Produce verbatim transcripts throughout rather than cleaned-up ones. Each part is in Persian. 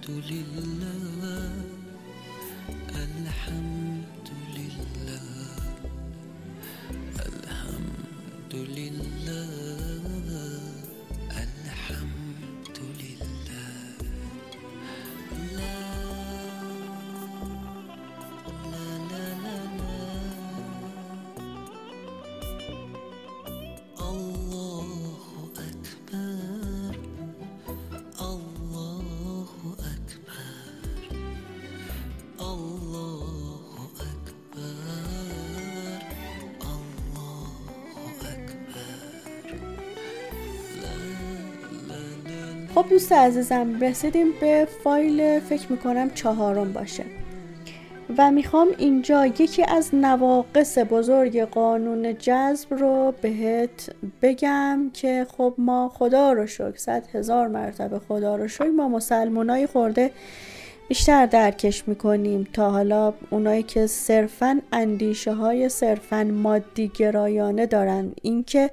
لله الحمد لله الحمد لله الحمد لله لا لا لا لا لا الله أكبر الله أكبر الله أكبر الله أكبر لا لا لا خب دوست عزیزم، رسیدیم به فایل فکر میکنم چهارم باشه و میخوام اینجا یکی از نواقص بزرگ قانون جذب رو بهت بگم که خب ما خدا رو شکر، صد هزار مرتبه خدا رو شکر، ما مسلمانای خورده بیشتر درکش میکنیم تا حالا اونایی که صرفاً اندیشه های صرفاً مادی گرایانه دارن. این که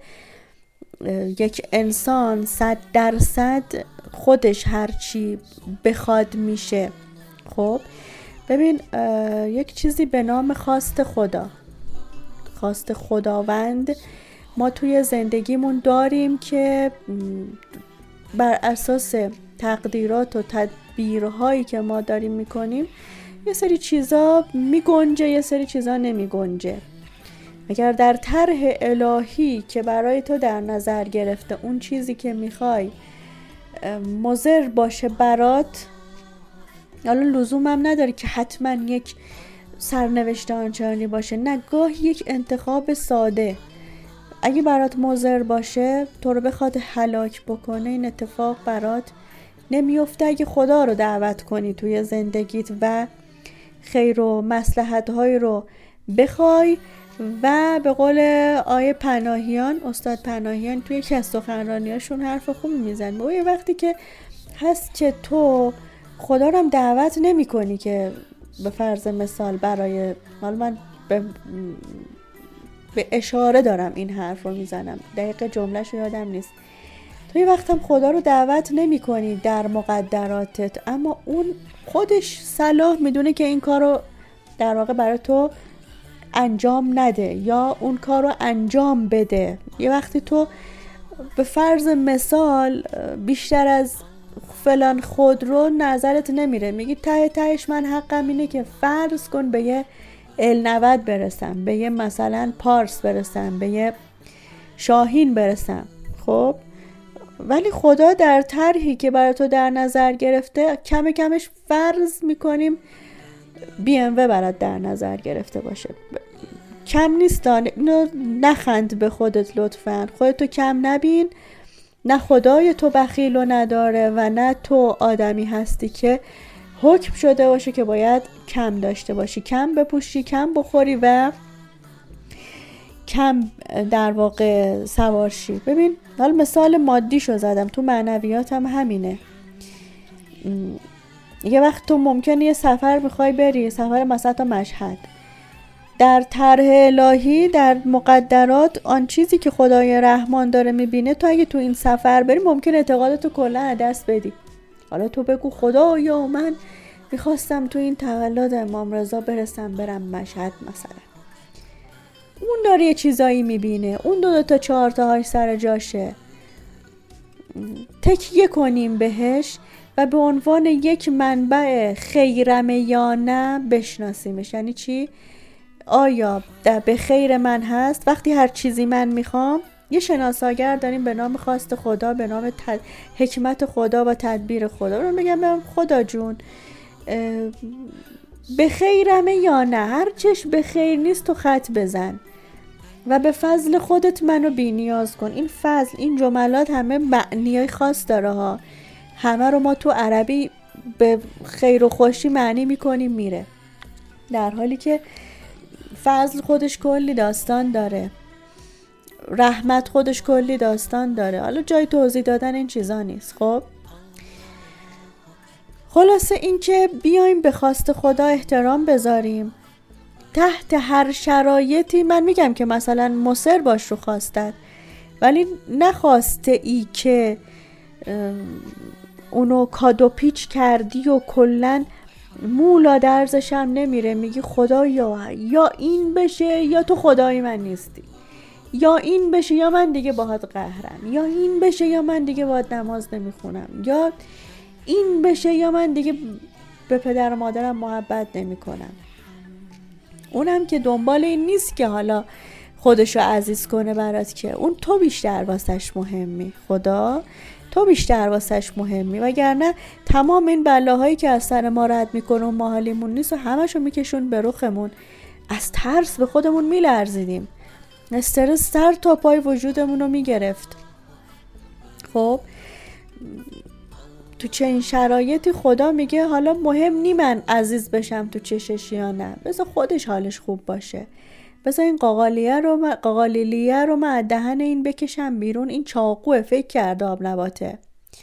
یک انسان صد درصد خودش هرچی بخواد میشه. خب ببین، یک چیزی به نام خواست خدا، خواست خداوند ما توی زندگیمون داریم که بر اساس تقدیرات و تدبیرهایی که ما داریم میکنیم یه سری چیزا میگنجه، یه سری چیزا نمیگنجه. اگر در طرح الهی که برای تو در نظر گرفته اون چیزی که میخوای مضر باشه برات، حالا لزوم هم نداره که حتما یک سرنوشت آنچنانی باشه، نه، گاهی یک انتخاب ساده اگه برات مضر باشه، تو رو بخواد هلاک بکنه، این اتفاق برات نمیفته اگه خدا رو دعوت کنی توی زندگیت و خیر و مصلحت های رو بخوای. و به قول آیه پناهیان، استاد پناهیان توی یکی از سخنرانیاشون حرف خوبی میزن، به وقتی که هست که تو خدا رو هم دعوت نمی کنی که به فرض مثال برای، حالا من به, به اشاره دارم این حرف رو میزنم، دقیق جمله‌شو یادم نیست، تو یه وقت هم خدا رو دعوت نمی کنی در مقدراتت، اما اون خودش صلاح میدونه که این کار رو در واقع برای تو انجام نده یا اون کار رو انجام بده. یه وقتی تو به فرض مثال بیشتر از فلان خود رو نظرت نمیره، میگی ته تهش من حقم اینه که فرض کن به یه ال نود برسم، به یه مثلا پارس برسم، به یه شاهین برسم. خب ولی خدا در طرحی که برای تو در نظر گرفته کم کمش فرض میکنیم بی ام و برات در نظر گرفته باشه. کم نیستان، اینو نخند به خودت لطفاً، خودتو کم نبین، نه خدای تو بخیل و نداره و نه تو آدمی هستی که حکم شده باشه که باید کم داشته باشی، کم بپوشی، کم بخوری و کم در واقع سوارشی. ببین حالا مثال مادیشو زدم، تو معنویات هم همینه. یه وقت تو ممکنه یه سفر میخوای بری، سفر مثلا تا مشهد، در طرح الهی، در مقدرات، آن چیزی که خدای رحمان داره میبینه، تو اگه تو این سفر بری ممکن اعتقادتو کلا از دست بدی. حالا تو بگو خدایا من میخواستم تو این تولد امام رضا برسم برم مشهد مثلا، اون داره یه چیزایی میبینه، اون دو, دو تا چهار تا هاش سر جاشه، تکیه کنیم بهش و به عنوان یک منبع خیرمه یا نه بشناسیمش. یعنی چی؟ آیا به خیر من هست؟ وقتی هر چیزی من میخوام، یه شناساگر داریم به نام خواست خدا، به نام تد... حکمت خدا و تدبیر خدا. رو میگم خدا جون به خیرمه یا نه، هر چش به خیر نیست تو خط بزن و به فضل خودت منو بی نیاز کن. این فضل، این جملات همه معنیای خاص داره ها، همه رو ما تو عربی به خیر و خوشی معنی میکنیم میره، در حالی که فضل خودش کلی داستان داره، رحمت خودش کلی داستان داره. حالا جای توضیح دادن این چیزا نیست. خب خلاصه این که بیایم به خواست خدا احترام بذاریم تحت هر شرایطی. من میگم که مثلا مصر باش رو خواستت، ولی نخواسته ای که اونو کادو پیچ کردی و کلن مولا درزش هم نمیره، میگی خدایا یا این بشه یا تو خدای من نیستی، یا این بشه یا من دیگه باهات قهرم، یا این بشه یا من دیگه باهات نماز نمیخونم، یا این بشه یا من دیگه به پدر و مادرم محبت نمیکنم. اونم که دنبال این نیست که حالا خودشو عزیز کنه برات، که اون تو بیشتر واسش مهمی، خدا تو بیشتر واسش مهمی، وگرنه تمام این بلاهایی که از سر ما رد میکنه و ما حالیمون نیست و همشو میکشون به رخمون. از ترس به خودمون میلرزیدیم، استرس سر تا پای وجودمون رو میگرفت. خب تو چه این شرایطی خدا میگه حالا مهم نی من عزیز بشم تو چشش یا نه، بذار خودش حالش خوب باشه، بذار این قاقالیه رو من قاقالیلیه رو من دهن این بکشم بیرون، این چاقوه، فکر کرده آب نباته.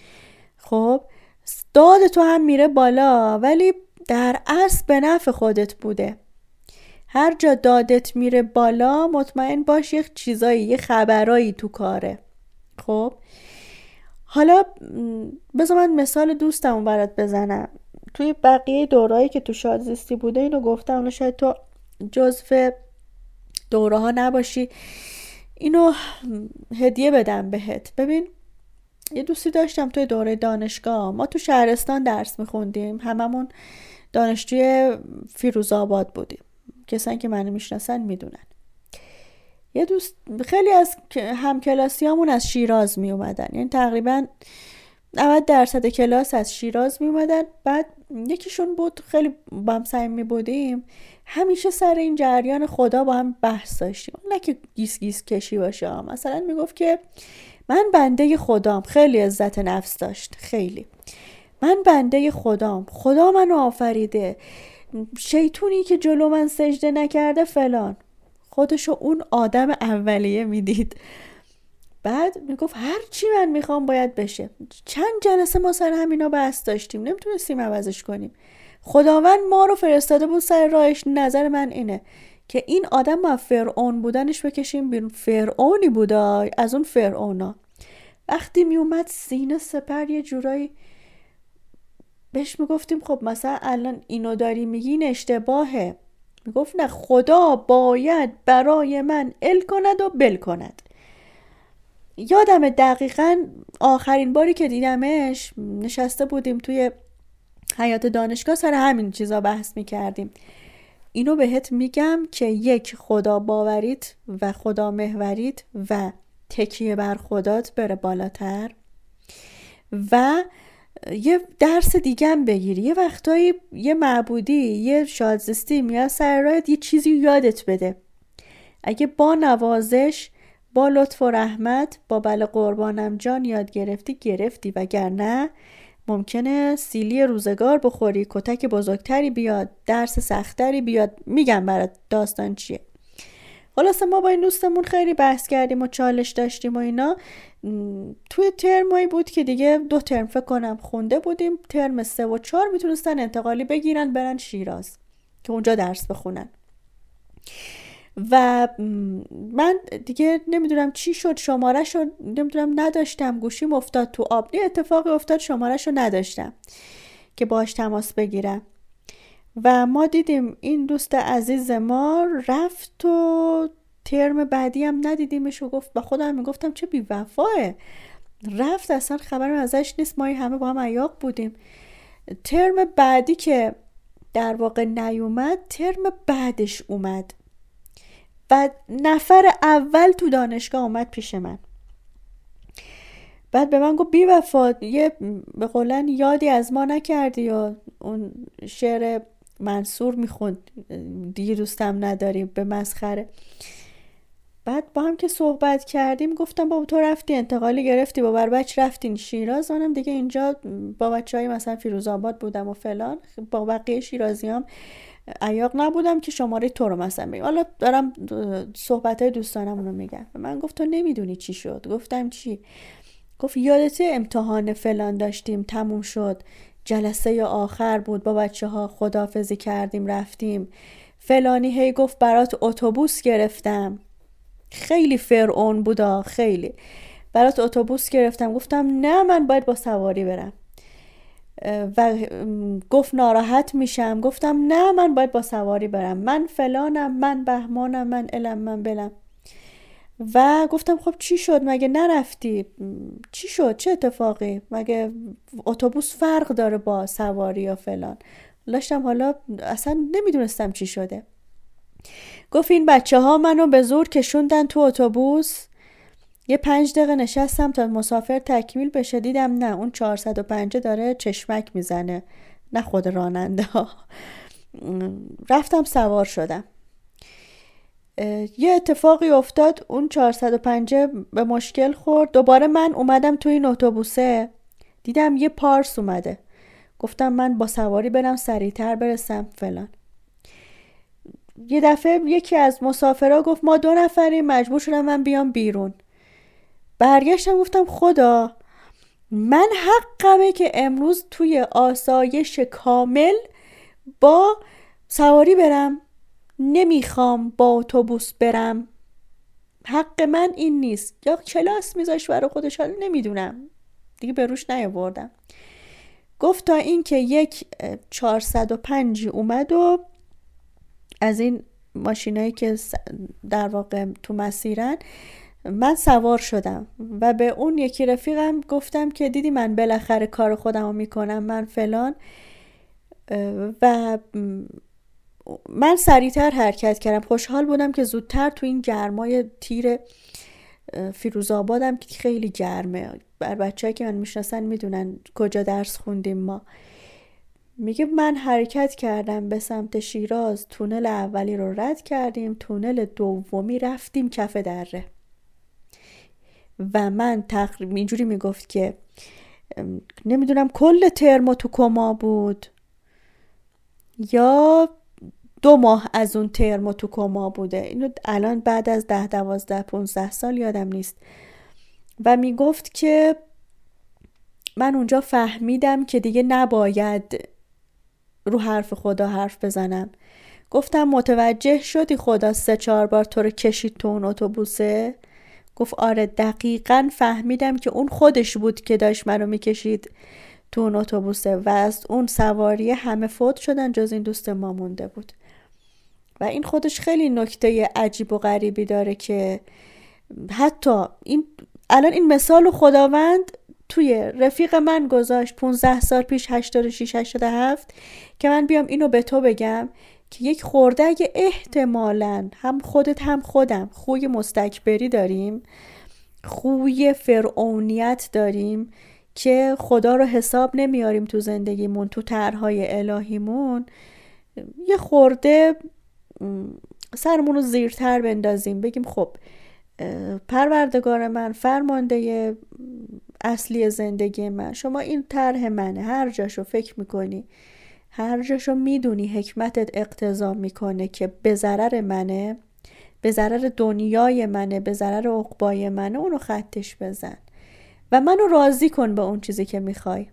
خب داد تو هم میره بالا، ولی در اصل به نفع خودت بوده. هر جا دادت میره بالا مطمئن باش یه چیزایی، یه خبرایی تو کاره. خب حالا بذار من مثال دوستمو برات بزنم. توی بقیه دورایی که تو شادزیستی بوده اینو گفتم، حالا شاید تو جزو دوره ها نباشی، اینو هدیه بدم بهت. ببین یه دوستی داشتم توی دوره دانشگاه، ما تو شهرستان درس میخوندیم، هممون دانشجوی فیروزآباد بودیم، کسانی که منو میشناسن میدونن. یه دوست خیلی از همکلاسیامون از شیراز می اومدن، یعنی تقریبا نود درصد کلاس از شیراز می اومدن. بعد یکیشون بود خیلی با هم صمیمی بودیم، همیشه سر این جریان خدا با هم بحث داشتیم، نه که گیس گیس کشی باشه، مثلا میگفت که من بنده خدام، خیلی عزت نفس داشت، خیلی من بنده خدام، خدا منو آفریده، شیطونی که جلو من سجده نکرده فلان. خودشو اون آدم اولیه میدید. بعد میگفت هر چی من میخوام باید بشه. چند جلسه ما سر همینا بحث داشتیم، نمیتونستیم عوضش کنیم. خداوند ما رو فرستاده بود سر راهش. نظر من اینه که این آدم ما فرعون بودنش بکشیم بیرون. فرعونی بودا از اون فرعونا. وقتی میومد سینه سپر یه جورایی بهش میگفتیم خب مثلا الان اینو داری میگی این اشتباهه. میگفت نه، خدا باید برای من ال کند و بل کند. یادم دقیقاً آخرین باری که دیدمش نشسته بودیم توی حیاط دانشگاه سر همین چیزا بحث میکردیم. اینو بهت میگم که یک، خدا باوریت و خدا محوریت و تکیه بر خدات بره بالاتر، و یه درس دیگه هم بگیری. یه وقتایی یه معبودی، یه شادزیستی میاد سر راهت یه چیزی یادت بده. اگه با نوازش، با لطف و رحمت، با بله قربانم جان یاد گرفتی گرفتی، وگرنه ممکنه سیلی روزگار بخوری، کتک بزرگتری بیاد، درس سختری بیاد. میگم برات داستان چیه. خلاصه ما با این دوستمون خیلی بحث کردیم و چالش داشتیم و اینا. توی ترمایی بود که دیگه دو ترم فکر کنم خونده بودیم، ترم سه و چهار میتونستن انتقالی بگیرن برن شیراز که اونجا درس بخونن. و من دیگه نمیدونم چی شد، شماره شو نمیدونم نداشتم، گوشیم افتاد تو آب، یه اتفاقی افتاد شماره شو نداشتم که باهاش تماس بگیرم. و ما دیدیم این دوست عزیز ما رفت و ترم بعدی هم ندیدیمش و گفت با خودم میگفتم چه بی وفاه، رفت اصلا خبرم ازش نیست. ما همه با هم عیاق بودیم. ترم بعدی که در واقع نیومد، ترم بعدش اومد و نفر اول تو دانشگاه اومد پیش من. بعد به من گفت بی وفا، یه به قولن یادی از ما نکردی، یا اون شعر منصور میخوند دیگه دوستم نداری به مسخره. بعد با هم که صحبت کردیم گفتم بابا تو رفتی انتقالی گرفتی با بچ رفتین شیراز، منم دیگه اینجا با بچه های مثلا فیروزآباد بودم و فلان، با بقیه شیرازی هم عیاق نبودم که شماره تو رو مثلا بگم. حالا دارم صحبت های دوستانم رو میگم. من گفت تو نمیدونی چی شد. گفتم چی؟ گفت یادته امتحان فلان داشتیم تموم شد، جلسه آخر بود، با بچه ها خداحافظی کردیم رفتیم، فلانی هی گفت برات اتوبوس گرفتم. خیلی فرعون بودا، خیلی برات اتوبوس گرفتم. گفتم نه من باید با سواری برم. و گفت ناراحت میشم. گفتم نه، من باید با سواری برم، من فلانم، من بهمانم، من علم، من بلم. و گفتم خب چی شد، مگه نرفتی؟ چی شد، چه اتفاقی؟ مگه اتوبوس فرق داره با سواری یا فلان؟ داشتم حالا اصلا نمیدونستم چی شده. گفت این بچه ها منو به زور کشوندن تو اتوبوس، یه پنج دقیقه نشستم تا مسافر تکمیل بشه، دیدم نه، اون چهارصد و پنج داره چشمک میزنه، نه خود راننده ها. رفتم سوار شدم. یه اتفاقی افتاد، اون چهارصد و پنج به مشکل خورد. دوباره من اومدم توی این اتوبوسه، دیدم یه پارس اومده. گفتم من با سواری برم سریعتر برسم فلان. یه دفعه یکی از مسافرها گفت ما دو نفریم، مجبور شدم من بیام بیرون. برگشتم گفتم خدا، من حقمه که امروز توی آسایش کامل با سواری برم، نمیخوام با اتوبوس برم، حق من این نیست. یا کلاس میذاش برای خودش، حالا نمیدونم دیگه، به روش نیاوردم. گفت تا این که یک چهارصد و پنج اومد و از این ماشینایی که در واقع تو مسیرن، من سوار شدم و به اون یکی رفیقم گفتم که دیدی من بالاخره کار خودم رو میکنم، من فلان. و من سریعتر حرکت کردم. خوشحال بودم که زودتر تو این گرمای تیر فیروزآبادم که خیلی گرمه، بر بچه‌ای که من میشناسن میدونن کجا درس خوندیم ما. میگه من حرکت کردم به سمت شیراز، تونل اولی رو رد کردیم، تونل دومی رفتیم کف دره. و من تقریبا اینجوری میگفت که نمیدونم کل ترم تو کما بود یا دو ماه از اون ترم تو کما بوده. اینو الان بعد از ده دوازده پونزده سال یادم نیست. و میگفت که من اونجا فهمیدم که دیگه نباید رو حرف خدا حرف بزنم. گفتم متوجه شدی خدا سه چهار بار تو رو کشید تو اون اتوبوسه؟ گفت آره دقیقاً فهمیدم که اون خودش بود که داشت منو میکشید تو اون اتوبوسه و از اون سواری همه فوت شدن جز این دوست ما مونده بود. و این خودش خیلی نکته عجیب و غریبی داره که حتی این الان این مثال خداوند توی رفیق من گذاشت پونزده سال پیش، هشتاد و شش هشتاد و هفت، که من بیام اینو به تو بگم که یک خورده اگه احتمالاً هم خودت هم خودم خوی مستکبری داریم، خوی فرعونیت داریم که خدا رو حساب نمیاریم تو زندگیمون، تو طرحهای الهیمون، یه خورده سرمون رو زیرتر بندازیم، بگیم خب پروردگار من، فرمانده اصلی زندگی من، شما این طرح منه، هر جاشو فکر میکنی، هر جاشو میدونی حکمتت اقتضا میکنه که به ضرر منه، به ضرر دنیای منه، به ضرر عقبای منه، اونو خطش بزن و منو راضی کن به اون چیزی که میخوای.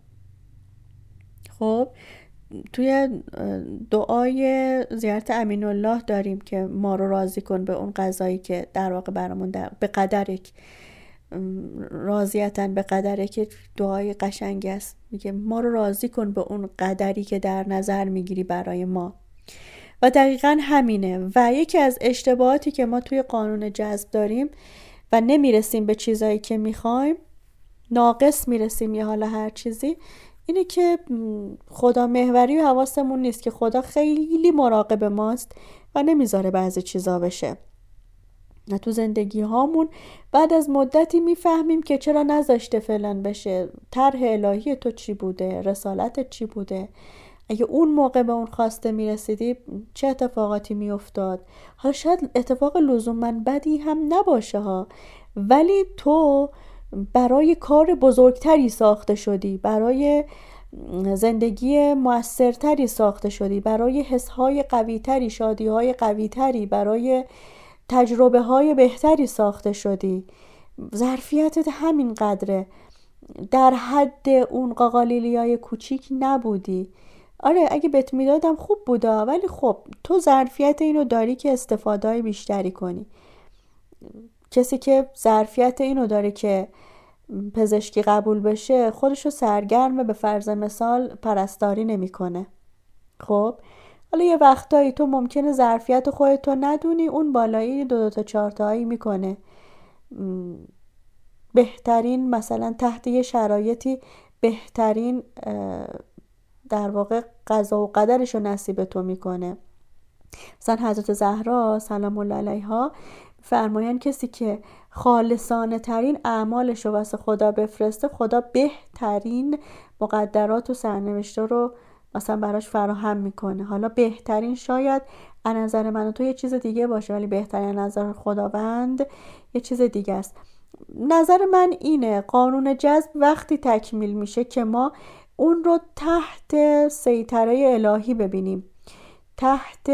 خب توی دعای زیارت امین الله داریم که ما رو راضی کن به اون قضایی که در واقع برامون به قدرک، راضیتن به قدرک، که دعای قشنگی است. میگه ما رو راضی کن به اون قدری که در نظر میگیری برای ما. و دقیقاً همینه. و یکی از اشتباهاتی که ما توی قانون جذب داریم و نمیرسیم به چیزایی که میخوایم، ناقص میرسیم یا حالا هر چیزی، اینه که خدا محوری و حواسمون نیست که خدا خیلی مراقب ماست و نمیذاره بعضی چیزا بشه. نه تو زندگی هامون بعد از مدتی میفهمیم که چرا نذاشته فلان بشه، طرح الهی تو چی بوده، رسالتت چی بوده، اگه اون موقع به اون خواسته میرسیدی چه اتفاقاتی میافتاد. حالا شاید اتفاق لزوما بدی هم نباشه ها، ولی تو برای کار بزرگتری ساخته شدی، برای زندگی موثرتری ساخته شدی، برای حسهای قویتری، شادیهای قویتری، برای تجربه های بهتری ساخته شدی. ظرفیتت همین قدره، در حد اون قاقالیلیای کوچیک نبودی. آره اگه بهت میدادم خوب بودا، ولی خب تو ظرفیت اینو داری که استفاده بیشتری کنی. کسی که ظرفیت اینو داره که پزشکی قبول بشه خودشو سرگرم به فرض مثال پرستاری نمیکنه. خب حالا یه وقتایی تو ممکنه ظرفیت خودتو ندونی، اون بالایی دو دو تا چهار تایی میکنه، بهترین مثلا تحت یه شرایطی بهترین در واقع قضا و قدرش رو نصیب تو میکنه. مثلا حضرت زهرا سلام الله علیها فرمایان کسی که خالصانه ترین اعمالش رو واسه خدا بفرسته، خدا بهترین مقدرات و سرنوشته رو مثلا براش فراهم میکنه. حالا بهترین شاید از نظر من و تو یه چیز دیگه باشه، ولی بهترین از نظر خداوند یه چیز دیگه است. نظر من اینه قانون جذب وقتی تکمیل میشه که ما اون رو تحت سیطره الهی ببینیم، تحت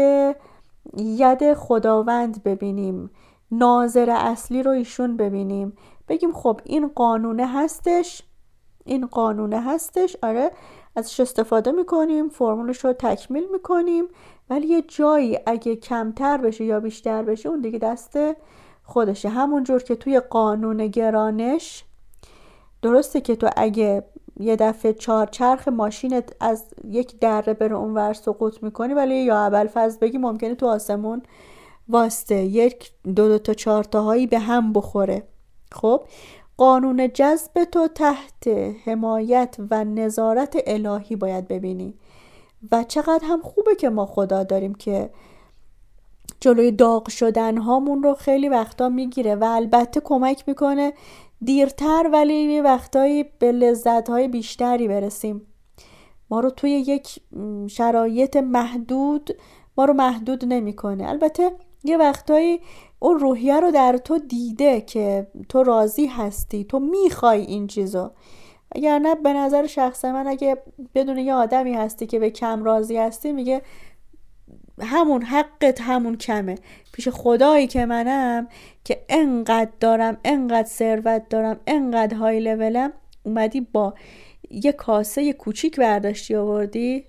ید خداوند ببینیم، ناظر اصلی رو ایشون ببینیم، بگیم خب این قانونه هستش، این قانونه هستش، آره ازش استفاده میکنیم، فرمولش رو تکمیل میکنیم، ولی یه جایی اگه کمتر بشه یا بیشتر بشه اون دیگه دست خودشه. همون جور که توی قانون گرانش درسته که تو اگه یه دفعه چهار چرخ ماشینت از یک دره بره اونور سقوط میکنی، ولی یا ابوالفضل بگی ممکنه تو آسمون واسطه یک دو دو تا چهار تاهایی به هم بخوره. خب قانون جذب تو تحت حمایت و نظارت الهی باید ببینی و چقدر هم خوبه که ما خدا داریم که جلوی داغ شدن هامون رو خیلی وقتا میگیره و البته کمک میکنه دیرتر ولی یه وقتایی به لذت‌های بیشتری برسیم. ما رو توی یک شرایط محدود ما رو محدود نمی‌کنه. البته یه وقتایی اون روحیه رو در تو دیده که تو راضی هستی، تو میخوای این چیزو. اگر نه به نظر شخص من اگه بدون یه آدمی هستی که به کم راضی هستی، میگه همون حقت همون کمه. پیش خدایی که منم که انقدر دارم، انقدر ثروت دارم، انقدر های لولم، اومدی با یه کاسه یه کوچیک برداشتی آوردی،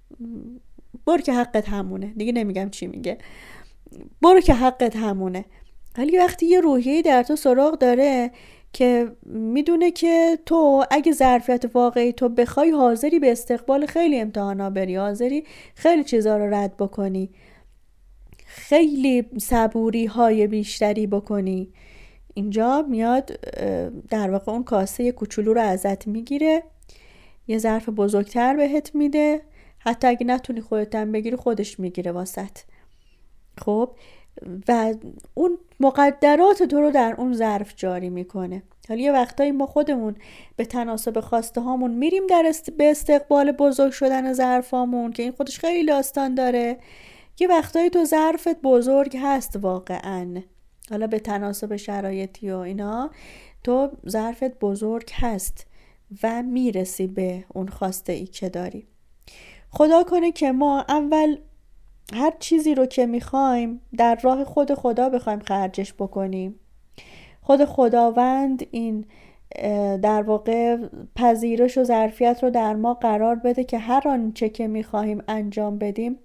برو که حقت همونه. دیگه نمیگم چی میگه، برو که حقت همونه. ولی وقتی یه روحیه‌ای در تو سراغ داره که میدونه که تو اگه ظرفیت واقعی تو بخوای حاضری به استقبال خیلی امتحانا بری، حاضری خیلی چیزا رو رد بکنی، خیلی صبوری های بیشتری بکنی، اینجا میاد در واقع اون کاسه کوچولو رو ازت میگیره، یه ظرف بزرگتر بهت میده، حتی اگه نتونی خودت هم بگیری خودش میگیره واسط. خب و اون مقدرات تو رو در اون ظرف جاری میکنه. حالا یه وقتایی ما خودمون به تناسب خواسته هامون میریم در است... به استقبال بزرگ شدن ظرفامون که این خودش خیلی داستان داره. یه وقتایی تو ظرفت بزرگ هست واقعا، حالا به تناسب شرایطی و اینا تو ظرفت بزرگ هست و میرسی به اون خواسته ای که داری. خدا کنه که ما اول هر چیزی رو که میخوایم در راه خود خدا بخوایم خرجش بکنیم. خود خداوند این در واقع پذیرش و ظرفیت رو در ما قرار بده که هر آنچه که میخواهیم انجام بدیم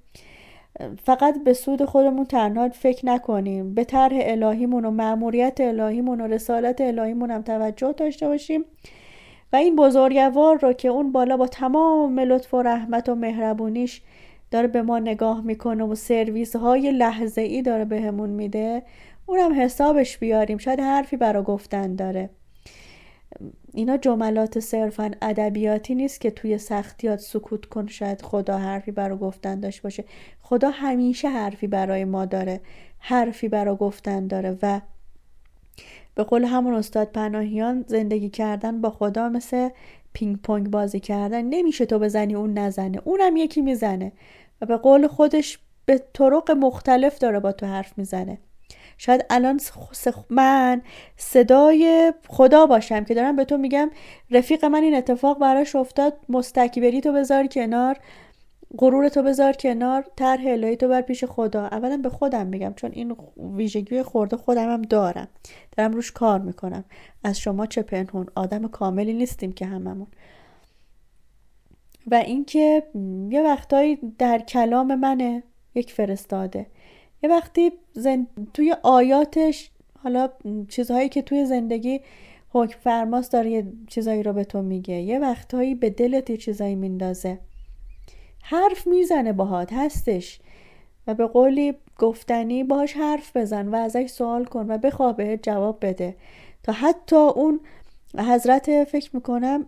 فقط به سود خودمون تنها فکر نکنیم، به طرح الهیمون و مأموریت الهیمون و رسالت الهیمون هم توجه داشته باشیم و این بزرگوار رو که اون بالا با تمام لطف و رحمت و مهربونیش داره به ما نگاه میکنه و سرویس های لحظه ای داره بهمون میده، اونم حسابش بیاریم. شاید حرفی برا گفتن داره. اینا جملات صرفا ادبیاتی نیست که توی سختیات سکوت کن شاید خدا حرفی برا گفتن داشته باشه. خدا همیشه حرفی برای ما داره، حرفی برا گفتن داره و به قول همون استاد پناهیان زندگی کردن با خدا مثل پینگ پونگ بازی کردن، نمیشه تو بزنی اون نزنه، اونم یکی میزنه و به قول خودش به طرق مختلف داره با تو حرف میزنه. شاید الان من صدای خدا باشم که دارم به تو میگم رفیق من این اتفاق براش افتاد، مستکبری تو بذار کنار، غرور تو بذار کنار، طرح الهی تو بر پیش خدا. اولا به خودم میگم چون این ویژگی خورده خودم هم دارم، دارم روش کار میکنم. از شما چه پنهون، آدم کاملی نیستیم که هممون. و اینکه یه وقتایی در کلام منه یک فرستاده، یه وقتی زن... توی آیاتش، حالا چیزهایی که توی زندگی حکم فرماست داره یه چیزایی رو به تو میگه، یه وقتهایی به دلت یه چیزایی میندازه، حرف میزنه باهات، هستش و به قولی گفتنی باهاش حرف بزن و ازش سوال کن و بخواه بهت جواب بده. تا حتی اون حضرت فکر میکنم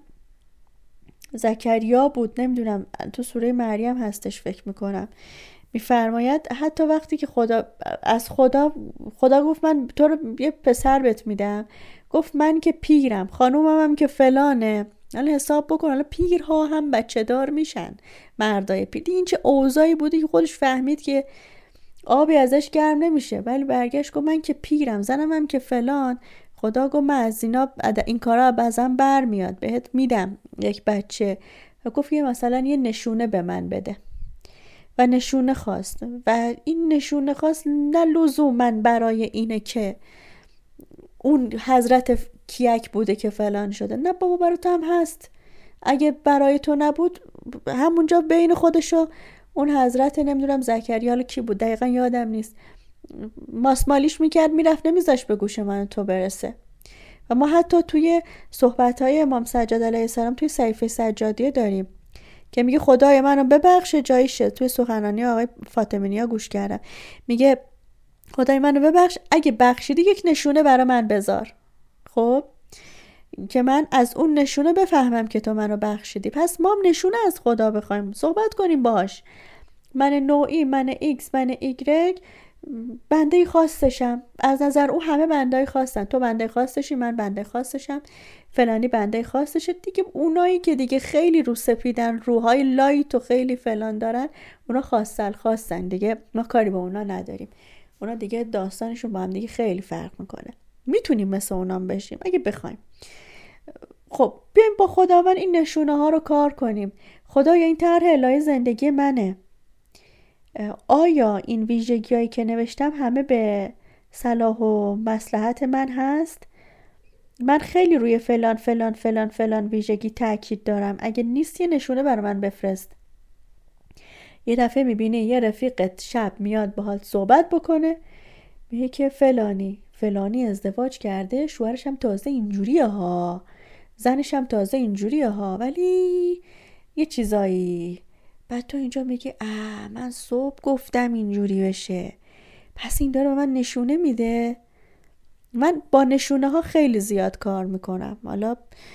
زکریا بود، نمیدونم تو سوره مریم هستش فکر میکنم، میفرماید حتی وقتی که خدا از خدا خدا گفت من تو رو یه پسر بهت میدم، گفت من که پیرم، خانومم هم که فلانه، حالا حساب بکن، حالا پیرها هم بچه دار میشن، مردای پیر. این چه اوضاعی بوده که خودش فهمید که آبی ازش گرم نمیشه، ولی برگشت گفت من که پیرم، زنم هم که فلان، خدا گفت من از اینا این کارا بازم برمیاد، بهت میدم یک بچه. و گفت یه مثلا یه نشونه به من بده و نشونه خواست و این نشونه خواست نه لزوما برای اینه که اون حضرت کیک بوده که فلان شده، نه بابا برای تو هم هست، اگه برای تو نبود همونجا بین خودشو اون حضرت نمیدونم زکریا حالا کی بود دقیقا یادم نیست ماسمالیش میکرد میرفت نمیذاش به گوش من تو برسه. و ما حتی توی صحبت‌های امام سجاد علیه السلام توی صحیفه سجادیه داریم که میگه خدای منو ببخش جایشه، توی سخنرانی آقای فاطمی گوش کردم میگه خدای منو ببخش، اگه بخشیدی یک نشونه برای من بذار، خب که من از اون نشونه بفهمم که تو منو بخشیدی. پس ما هم نشونه از خدا بخوایم، صحبت کنیم باهاش، من نوعی، من ایکس، من ایگرگ بنده خواستشم، از نظر او همه بنده خواستن، تو بنده خواستشی، من بنده خواستشم، فلانی بنده خواستشه دیگه. اونایی که دیگه خیلی رو سپیدن، روهای لایت و خیلی فلان دارن، اونا خواستل خواستن دیگه، ما کاری با اونا نداریم، اونا دیگه داستانشون با هم دیگه خیلی فرق میکنه. میتونیم مثل اونام بشیم اگه بخوایم. خب بیایم با خداوند این نشونه ها رو کار کنیم. خدایا این طرح الهی زندگی منه، آیا این ویژگی هایی که نوشتم همه به صلاح و مصلحت من هست؟ من خیلی روی فلان فلان فلان فلان ویژگی تاکید دارم، اگه نیست یه نشونه برای من بفرست. یه دفعه میبینی یه رفیقت شب میاد باهات صحبت بکنه، میگه که فلانی فلانی ازدواج کرده، شوهرش هم تازه اینجوریه ها، زنش هم تازه اینجوریه ها، ولی یه چیزایی. بعد تو اینجا میگی اه من صبح گفتم اینجوری بشه، پس این داره به من نشونه میده. من با نشونه ها خیلی زیاد کار میکنم، حالا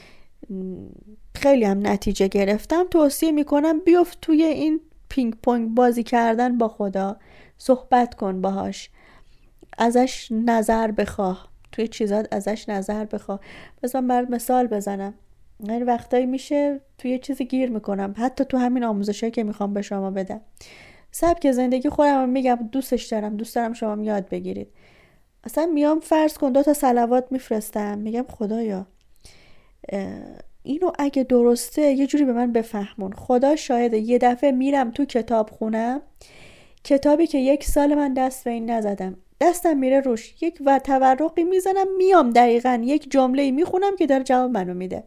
خیلی هم نتیجه گرفتم. توصیه میکنم بیفت توی این پینگ پونگ بازی کردن با خدا، صحبت کن باهاش، ازش نظر بخواه، توی چیزات ازش نظر بخواه. بس من برات مثال بزنم، یعنی وقتایی میشه توی چیزی گیر میکنم، حتی تو همین آموزشایی که میخوام به شما بدم، سبک زندگی خودم میگم دوستش دارم، دوست دارم شما یاد بگیرید. اصلا میام فرض کن دو تا صلوات میفرستم، میگم خدایا اینو اگه درسته یه جوری به من بفهمون. خدا شاهده یه دفعه میرم تو کتاب خونم، کتابی که یک سال من دست به این نزدم، دستم میره روش، یک و تورقی میزنم، میام دقیقاً یک جمله میخونم که داره جواب منو میده.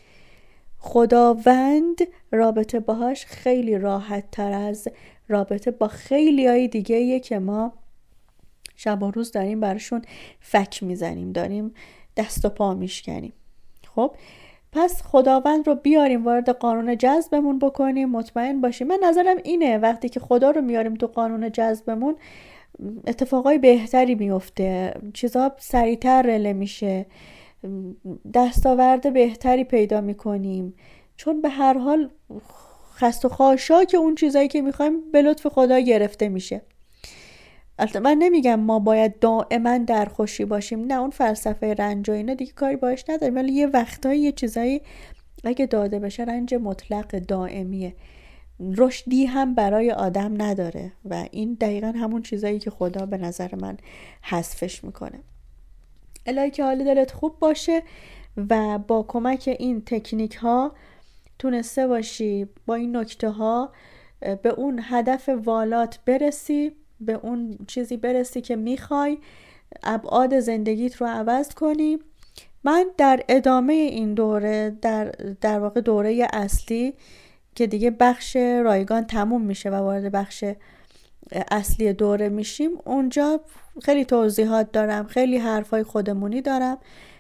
خداوند رابطه باهاش خیلی راحت تر از رابطه با خیلی های دیگه ایه که ما شب و روز داریم براشون فک میزنیم، داریم دست و پا میشکنیم. خب پس خداوند رو بیاریم وارد قانون جذبمون بکنیم، مطمئن باشیم. من نظرم اینه وقتی که خدا رو میاریم تو قانون جذبمون اتفاقای بهتری میفته، چیزها سریعتر رله میشه، دستاورد بهتری پیدا میکنیم، چون به هر حال خست و خاشاک اون چیزایی که میخوایم به لطف خدا گرفته میشه. البته من نمیگم ما باید دائما در خوشی باشیم، نه، اون فلسفه رنج و اینا دیگه کاری باش نداریم، ولی یه وقتایی یه چیزایی اگه داده بشه رنج مطلق دائمیه، رشدی هم برای آدم نداره و این دقیقا همون چیزایی که خدا به نظر من حذفش میکنه. الهی که حال دلت خوب باشه و با کمک این تکنیک ها تونسته باشی با این نکته ها به اون هدف والات برسی، به اون چیزی برسی که میخوای، ابعاد زندگیت رو عوض کنی. من در ادامه این دوره، در در واقع دوره اصلی که دیگه بخش رایگان تموم میشه و وارد بخش اصلی دوره میشیم، اونجا خیلی توضیحات دارم، خیلی حرفای خودمونی دارم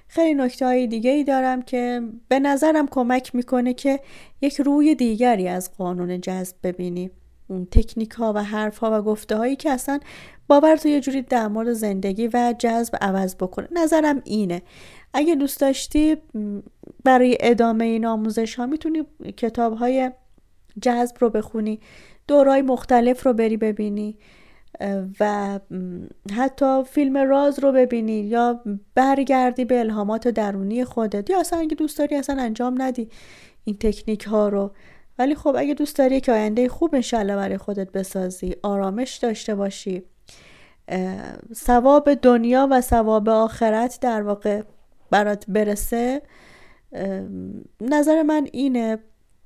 خیلی نکته های دیگه ای دارم که به نظرم کمک میکنه که یک روی دیگری از قانون جذب ببینی. تکنیک ها و حرف ها و گفته هایی که اصلا باور تو یه جوری در مورد زندگی و جذب عوض بکنه. نظرم اینه. اگه دوست داشتی برای ادامه این آموزش ها میتونی کتاب های جذب رو بخونی، دورهای مختلف رو بری ببینی و حتی فیلم راز رو ببینی یا برگردی به الهامات درونی خودت، یا اصلا اگه دوست داری اصلا انجام ندی این تکنیک ها رو. ولی خب اگه دوست داری که آینده خوب انشالله برای خودت بسازی، آرامش داشته باشی، ثواب دنیا و ثواب آخرت در واقع برات برسه، نظر من اینه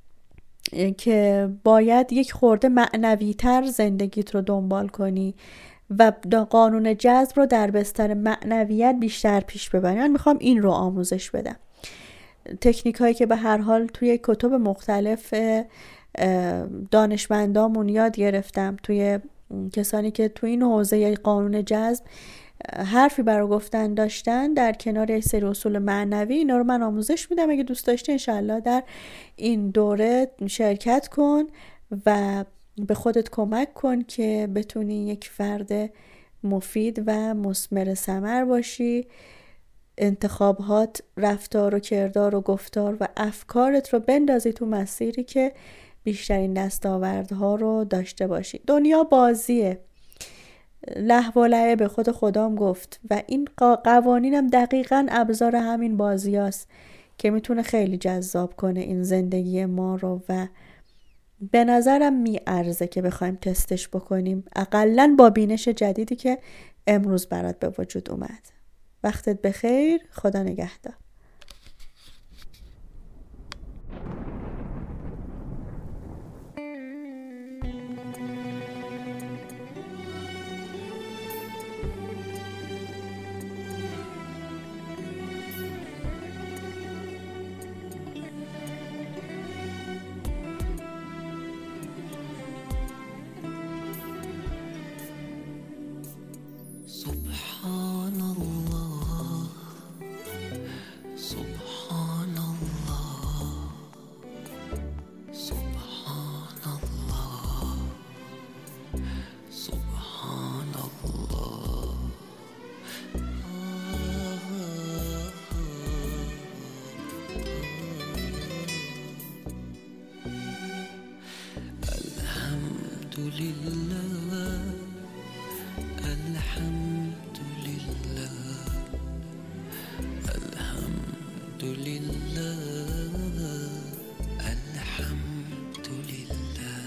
که باید یک خورده معنوی تر زندگیت رو دنبال کنی و قانون جذب رو در بستر معنویت بیشتر پیش ببری. من میخوام این رو آموزش بدم. تکنیک هایی که به هر حال توی کتب مختلف دانشمندامون یاد گرفتم، توی کسانی که توی این حوزه قانون جذب حرفی برای گفتن داشتن، در کنار یک سری اصول معنوی، اینا رو من آموزش میدم. اگه دوست داشتی انشالله در این دوره شرکت کن و به خودت کمک کن که بتونی یک فرد مفید و مثمر ثمر باشی. انتخابات، رفتار و کردار و گفتار و افکارت رو بندازی تو مسیری که بیشترین دستاوردها رو داشته باشی. دنیا بازیه، لهو و لعب، خود خدام گفت و این قوانینم دقیقاً ابزار همین بازی هست که میتونه خیلی جذاب کنه این زندگی ما رو و به نظرم میارزه که بخوایم تستش بکنیم، اقلاً با بینش جدیدی که امروز برات به وجود اومد. وقتت بخیر، خدا نگهدار. سبحان الله سبحان الله سبحان الله سبحان الله الحمد لله الحمد لله الحمد لله الحمد لله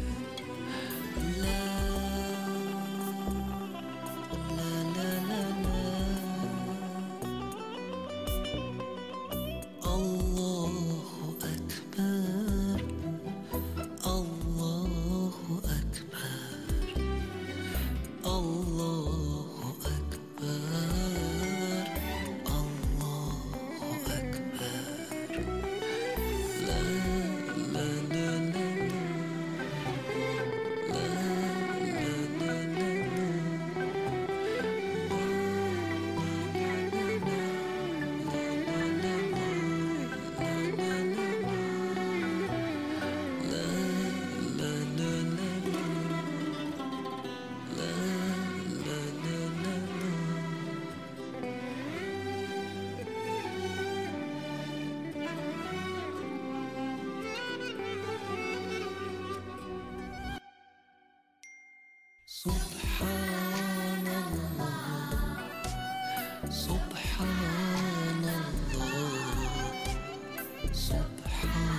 لا لا لا لا لا الله أكبر الله أكبر الله أكبر الله أكبر لا لا لا لا لا لا لا سبحان الله سبحان الله سبحان